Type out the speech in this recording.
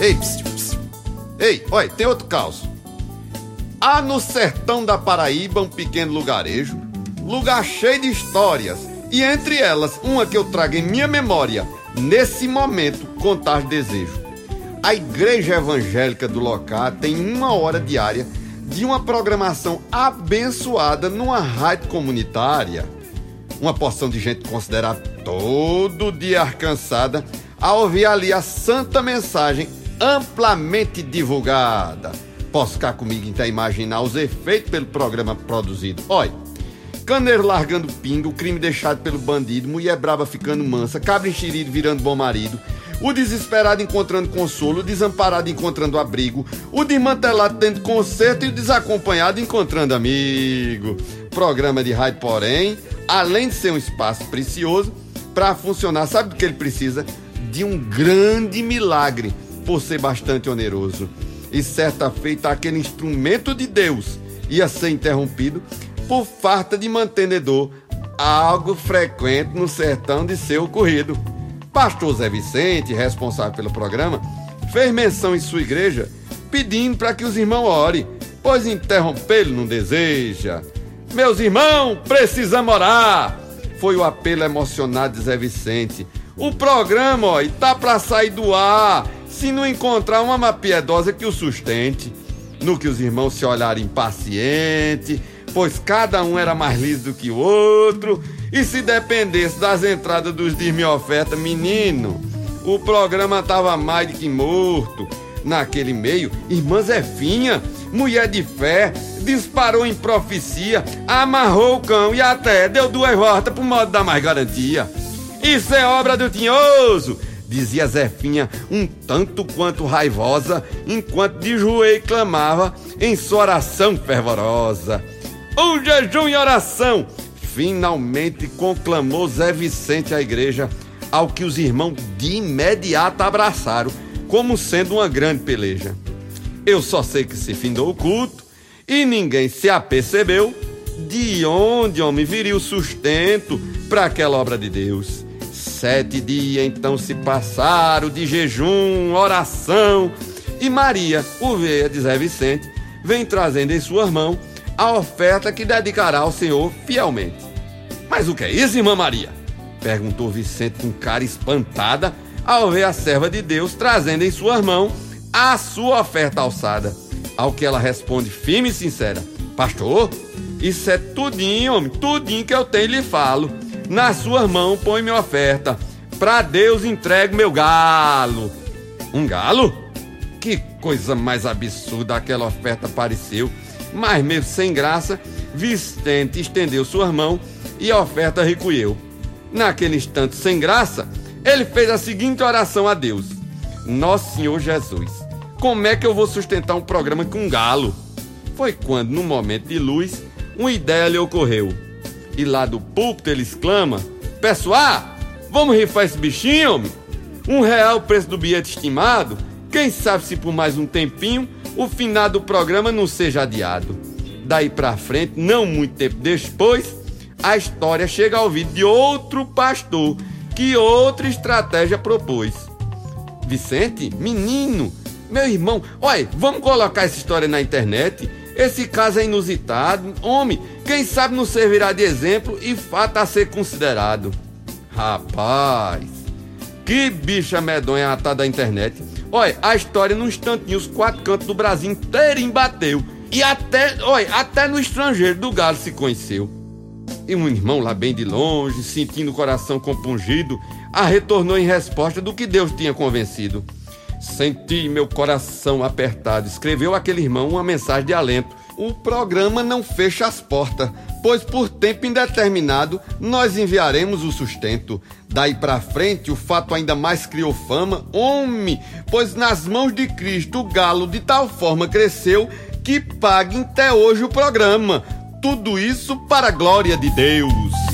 Ei, pss, pss. Ei, olha, tem outro caos. Há no sertão da Paraíba um pequeno lugarejo, lugar cheio de histórias, e entre elas, uma que eu trago em minha memória, nesse momento, contar desejo. A igreja evangélica do local tem 1 hora diária de uma programação abençoada numa rádio comunitária. Uma porção de gente considerada todo dia alcançada a ouvir ali a santa mensagem amplamente divulgada. Posso ficar comigo então a imaginar os efeitos pelo programa produzido. Olha, caneiro largando pinga, o crime deixado pelo bandido, mulher brava ficando mansa, cabra enxerido virando bom marido, o desesperado encontrando consolo, o desamparado encontrando abrigo, o desmantelado tendo conserto e o desacompanhado encontrando amigo. Programa de rádio, porém, além de ser um espaço precioso, para funcionar, sabe do que ele precisa? De um grande milagre, por ser bastante oneroso. E certa feita, aquele instrumento de Deus ia ser interrompido por falta de mantenedor, algo frequente no sertão de ser ocorrido. Pastor Zé Vicente, responsável pelo programa, fez menção em sua igreja, pedindo para que os irmãos orem, pois interrompê-lo não deseja. Meus irmãos, precisamos orar! Foi o apelo emocionado de Zé Vicente. O programa, ó, tá para sair do ar, se não encontrar uma alma piedosa que o sustente. No que os irmãos se olharam impacientes, pois cada um era mais liso do que o outro, e se dependesse das entradas dos dízimos e oferta, menino, o programa tava mais do que morto. Naquele meio, irmã Zefinha, mulher de fé, disparou em profecia, amarrou o cão e até deu 2 voltas pro modo dar mais garantia. Isso é obra do tinhoso, dizia Zefinha, um tanto quanto raivosa, enquanto de joelho clamava em sua oração fervorosa. O jejum e oração! Finalmente conclamou Zé Vicente à igreja, ao que os irmãos de imediato abraçaram, como sendo uma grande peleja. Eu só sei que se findou o culto e ninguém se apercebeu de onde, homem, viria o sustento para aquela obra de Deus. 7 dias então se passaram de jejum, oração, e Maria, ovelha de Zé Vicente, vem trazendo em suas mãos a oferta que dedicará ao Senhor fielmente. Mas o que é isso, irmã Maria? Perguntou Vicente com cara espantada ao ver a serva de Deus trazendo em suas mãos a sua oferta alçada. Ao que ela responde firme e sincera: pastor, isso é tudinho, homem, tudinho que eu tenho e lhe falo. Nas suas mãos põe minha oferta. Pra Deus entrego meu galo. Um galo? Que coisa mais absurda aquela oferta pareceu. Mas mesmo sem graça, Vicente estendeu suas mãos e a oferta recolheu. Naquele instante sem graça, ele fez a seguinte oração a Deus: Nosso Senhor Jesus, como é que eu vou sustentar um programa com um galo? Foi quando, num momento de luz, uma ideia lhe ocorreu. E lá do púlpito ele exclama: pessoal, vamos rifar esse bichinho, homem? R$1 o preço do bilhete estimado. Quem sabe se por mais um tempinho o final do programa não seja adiado. Daí pra frente, não muito tempo depois, a história chega ao ouvido de outro pastor que outra estratégia propôs. Vicente, menino, meu irmão, olha, vamos colocar essa história na internet? Esse caso é inusitado, homem, quem sabe não servirá de exemplo e fato a ser considerado. Rapaz, que bicha medonha atada da internet. Olha, a história num instantinho, os 4 cantos do Brasil inteirinho bateu. E até no estrangeiro do galo se conheceu. E um irmão lá bem de longe, sentindo o coração compungido, a retornou em resposta do que Deus tinha convencido. Senti meu coração apertado, escreveu aquele irmão uma mensagem de alento. O programa não fecha as portas, pois por tempo indeterminado nós enviaremos o sustento. Daí pra frente o fato ainda mais criou fama, homem, pois nas mãos de Cristo o galo de tal forma cresceu que paguem até hoje o programa. Tudo isso para a glória de Deus.